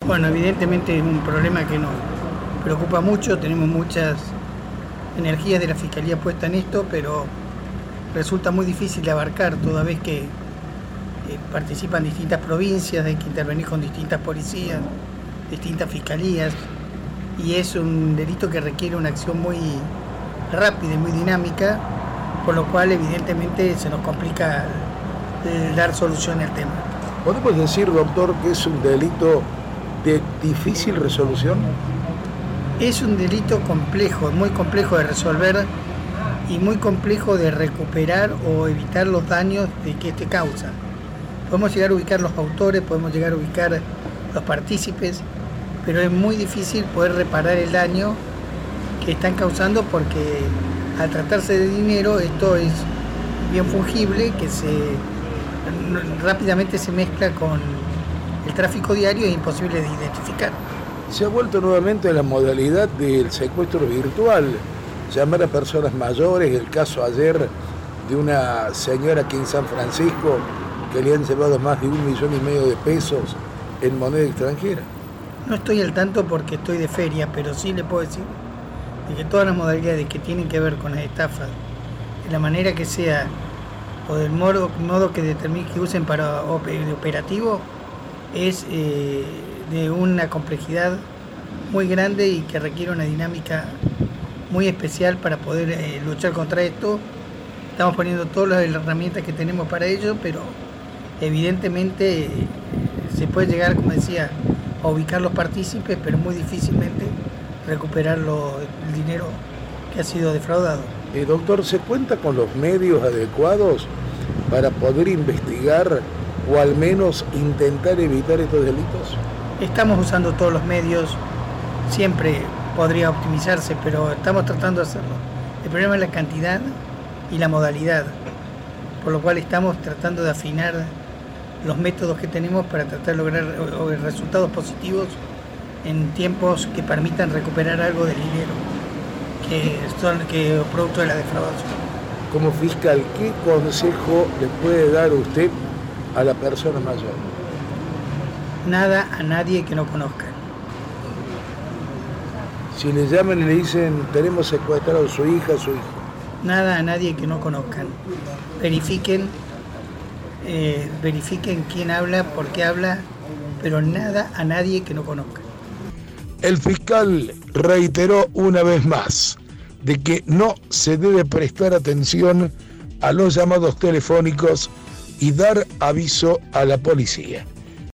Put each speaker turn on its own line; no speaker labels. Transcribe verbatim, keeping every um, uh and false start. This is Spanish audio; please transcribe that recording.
Bueno, evidentemente es un problema que nos preocupa mucho, tenemos muchas energías de la Fiscalía puesta en esto, pero resulta muy difícil de abarcar toda vez que eh, participan distintas provincias, hay que intervenir con distintas policías, distintas fiscalías, y es un delito que requiere una acción muy rápida y muy dinámica, por lo cual evidentemente se nos complica eh, dar solución al tema.
¿Podemos decir, doctor, que es un delito de difícil resolución?
Es un delito complejo, muy complejo de resolver y muy complejo de recuperar o evitar los daños de que este causa. Podemos llegar a ubicar los autores, podemos llegar a ubicar los partícipes, pero es muy difícil poder reparar el daño que están causando, porque al tratarse de dinero esto es bien fungible, que se rápidamente se mezcla con el tráfico diario, es imposible de identificar.
Se ha vuelto nuevamente la modalidad del secuestro virtual, llamar a personas mayores, el caso ayer de una señora aquí en San Francisco que le han llevado más de un millón y medio de pesos en moneda extranjera.
No estoy al tanto porque estoy de feria, pero sí le puedo decir de que todas las modalidades que tienen que ver con las estafas, de la manera que sea, o del modo, modo que determine que usen para de operativo, es eh, de una complejidad muy grande y que requiere una dinámica muy especial para poder eh, luchar contra esto. Estamos poniendo todas las herramientas que tenemos para ello, pero evidentemente eh, se puede llegar, como decía, a ubicar los partícipes, pero muy difícilmente recuperar lo, el dinero que ha sido defraudado.
Eh, doctor, ¿se cuenta con los medios adecuados para poder investigar o al menos intentar evitar estos delitos?
Estamos usando todos los medios, siempre podría optimizarse, pero estamos tratando de hacerlo. El problema es la cantidad y la modalidad, por lo cual estamos tratando de afinar los métodos que tenemos para tratar de lograr resultados positivos en tiempos que permitan recuperar algo del dinero que son que producto de la defraudación.
Como fiscal, ¿qué consejo le puede dar usted a la persona mayor?
Nada a nadie que no conozca.
Si le llaman y le dicen, tenemos secuestrado a su hija, a su hijo.
Nada a nadie que no conozcan. Verifiquen, eh, verifiquen quién habla, por qué habla, pero nada a nadie que no conozcan.
El fiscal reiteró una vez más de que no se debe prestar atención a los llamados telefónicos y dar aviso a la policía.